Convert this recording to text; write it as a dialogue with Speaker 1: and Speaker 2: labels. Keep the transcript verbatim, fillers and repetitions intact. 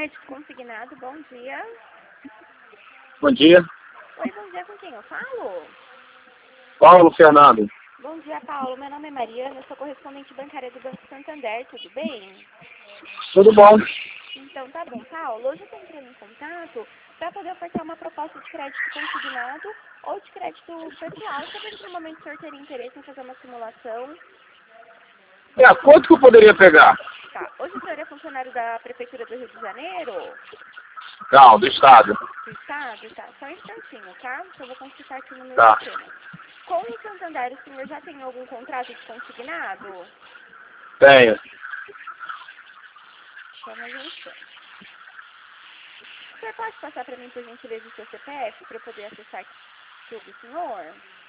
Speaker 1: Crédito consignado, bom dia.
Speaker 2: Bom dia.
Speaker 1: Oi, bom dia, com quem eu falo?
Speaker 2: Paulo Fernando.
Speaker 1: Bom dia, Paulo. Meu nome é Mariana, eu sou correspondente bancária do Banco Santander, tudo bem?
Speaker 2: Tudo bom?
Speaker 1: Então tá bom, Paulo. Hoje eu estou entrando em contato para poder oferecer uma proposta de crédito consignado ou de crédito pessoal. Sabe se no momento o senhor teria interesse em fazer uma simulação?
Speaker 2: É, quanto que eu poderia pegar?
Speaker 1: Tá. Hoje o senhor é funcionário da Prefeitura do Rio de Janeiro?
Speaker 2: Não, do estado.
Speaker 1: Do Estado? Tá. Só um instantinho, tá? Que eu vou consultar aqui no meu
Speaker 2: Tá.
Speaker 1: sistema. Com o Santander, o senhor já tem algum contrato de consignado?
Speaker 2: Tenho.
Speaker 1: Só mais um instante. O senhor pode passar para mim, por gentileza, o seu C P F para eu poder acessar aqui o do senhor?